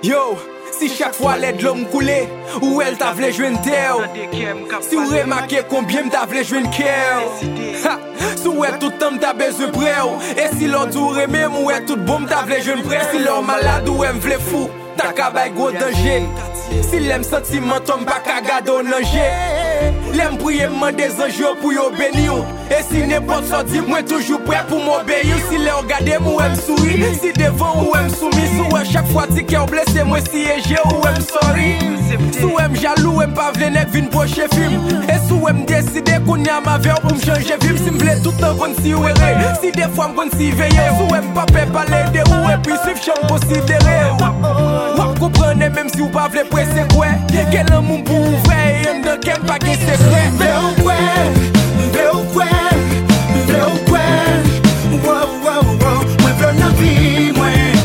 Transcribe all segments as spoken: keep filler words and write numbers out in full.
Yo, si chaque fois l'aide l'homme coulé, ou elle t'a vle jouer une terre. Si vous remarquez combien m't'a vle jouer une cœur. Si ou est tout temps t'as besoin près. Et si l'autre ou même ou est tout bon t'as vle jouer une près. Si l'homme malade ou elle vle fou, t'as qu'à bailler gros danger. Si l'aime sentiment tombe pas qu'à garder au danger. L'aime prier des anges pour yo bénir. Et si n'importe quoi dit, moi toujours prêt pour m'obéir. Si les regarder, moi me souris. Si devant ou me soumis, ou à chaque fois dit qu'elle blessé, moi si j'ai ou me sorry. Si ou me jaloux, ou pas vle net vin proche film. Et si ou me décide qu'on y a ma verre pour me changer film. Si me vle tout le temps si ou erré. Si des fois me si veiller. Si ou me pas peut parler de ou et puis suivre chambre considéré. Ou comprenez même si ou pas vle presser quoi. Quel amour pour ouvrir, et m'de qu'elle pas qui c'est. M'vle ou kwe, m'vle ou kwe, m'vle ou kwe. Wow, wow, wow, mwen vle nan vi mwen.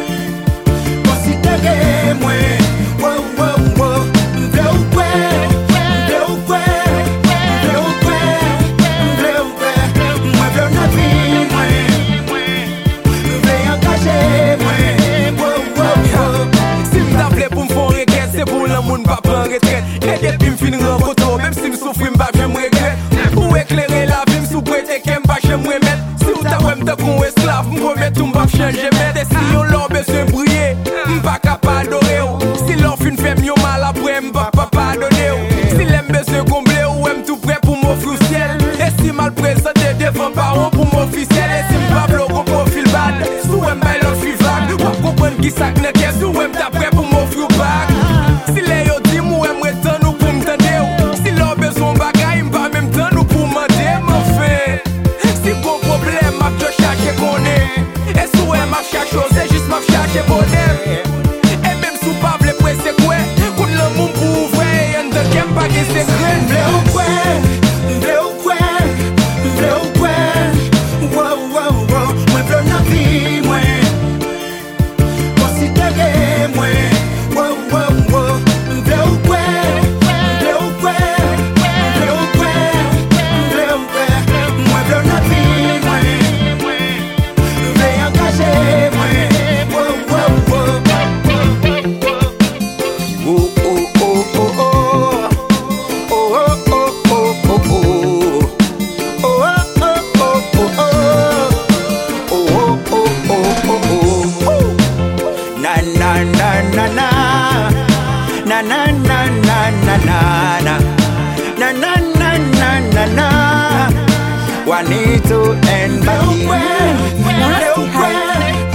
Konsidere mwen. Wow, wow, wow, m'vle ou kwe, m'vle ou kwe, m'vle ou kwe, m'vle ou kwe. Mwen vle nan vi mwen. M'vle engager mwen. Wow, wow, wow. Si m'ta vle pou m'fon regret, c'est pour l'amour n'pa prend retraite. Et depuis m'fin rencontre, même si m'souffre m'pa j'aime regret. Ou éclairer la vie m'sou prêter qu'elle m'pa j'aime remettre. Si ou ta wè m'ta kon esclave, m'promet tout m'pa changer mettre. Et si yon l'or besoin briller, m'pa ka pardonner. Si l'or fin fait m'yo mal après m'pa pa pardonner. Si l'aime besoin combler ou m'm tout prêt pour m'offrir au ciel. Et si mal présenté devant parents pour m'officiel. Et si m'pa bloquer profil bad, sous m'm bay l'autre fi vague. Ou comprendre qui ça n'a qu'est sous m'm ta prêt pour m'offrir au bac. Si les yo dit m'ou m'm temps ou pour m'tendre. Si l'or besoin bagay m'pa même temps ou pour m'demander m'en fait. Si bon problème m'a de chercher qu'on est. Et si ouais m'a chercher chose, c'est juste m'a chercher bonheur. Et même si pas vle presser quoi, qu'on l'amour pour ouvrir, y'en de qu'aime pas qui c'est vrai. M'vle ou kwe, m'vle ou kwe, m'vle ou kwe. Wow, wow, wow, mwen vle nan vi mwen. Konsidere mwen. Wow, wow, wow, m'vle ou kwe, m'vle ou kwe, m'vle ou kwe, m'vle ou kwe. Mwen vle nan vi mwen. M'vle engager mwen. Wow, wow, wow. Oh, oh, oh, oh, oh. Oh, oh, oh, oh, oh, oh. Oh, oh, oh, oh, oh, oh. Oh, oh, oh, oh, oh, oh. Na na na na na. Na na na na na na na. Na na na na na na. Juanito and Maggie. Nasty Hype.